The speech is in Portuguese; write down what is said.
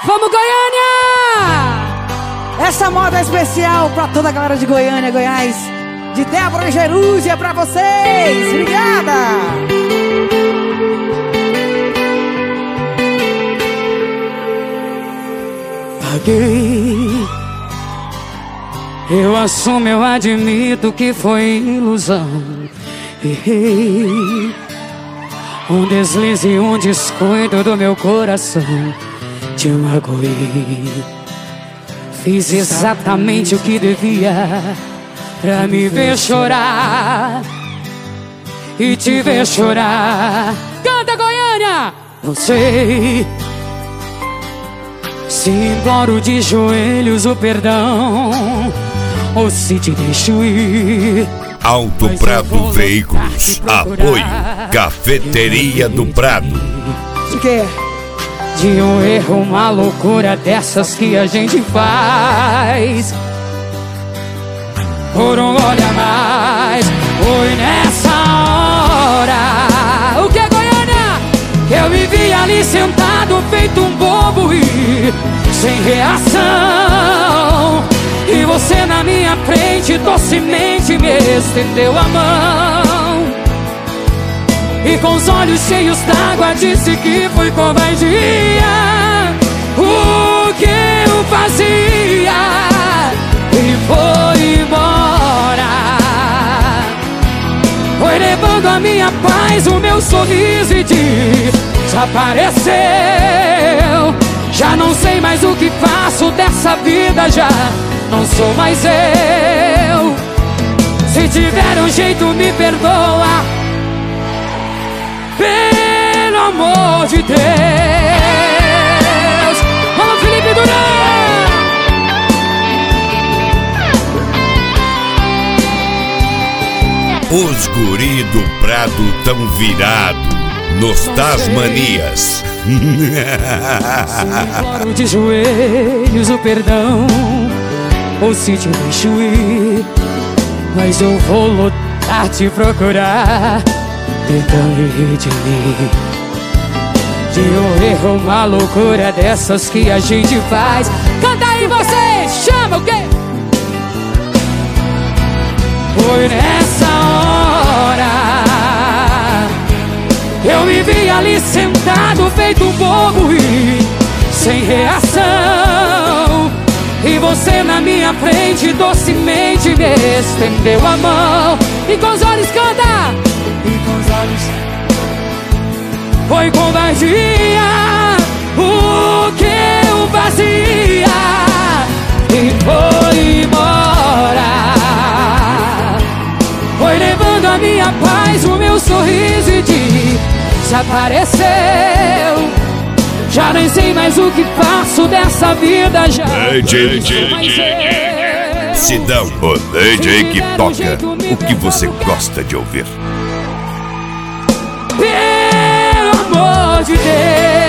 Vamos, Goiânia! Essa moda é especial pra toda a galera de Goiânia, Goiás. De Débora Gerúzia é pra vocês. Obrigada! Paguei. Eu assumo, eu admito que foi ilusão. Errei. Um deslize e um descuido do meu coração. Te magoei. Fiz exatamente o que devia pra me ver chorar e te ver chorar. Canta, Goiânia! Não sei se imploro de joelhos o perdão ou se te deixo ir. Alto Prado Veículos. Apoio Cafeteria do Prado. De quê? De um erro, uma loucura dessas que a gente faz por um gole a mais. Foi nessa hora, o que é, Goiânia? Que eu me vi ali sentado feito um bobo e sem reação. E você na minha frente docemente me estendeu a mão e com os olhos cheios d'água disse que foi covardia o que eu fazia e foi embora. Foi levando a minha paz, o meu sorriso e desapareceu. Já não sei mais o que faço dessa vida, já não sou mais eu. Se tiver um jeito me perdoa, pelo amor de Deus. Vamos, Felipe Duran! Os guri do Prado tão virado nos Tasmanias. Se imploro de joelhos o perdão ou se te deixo ir, mas eu vou lutar te procurar, tentando rir de mim. De um erro, uma loucura dessas que a gente faz. Canta aí vocês, chama o quê? Foi nessa hora eu me vi ali sentado feito um bobo e sem reação. E você na minha frente docemente me estendeu a mão e com os olhos canta. E com os olhos foi covardia o que eu fazia e foi embora. Foi levando a minha paz, o meu sorriso e desapareceu. Já nem sei mais o que faço dessa vida, já Sidão, o DJ que toca o que você gosta de ouvir. Pelo amor de Deus.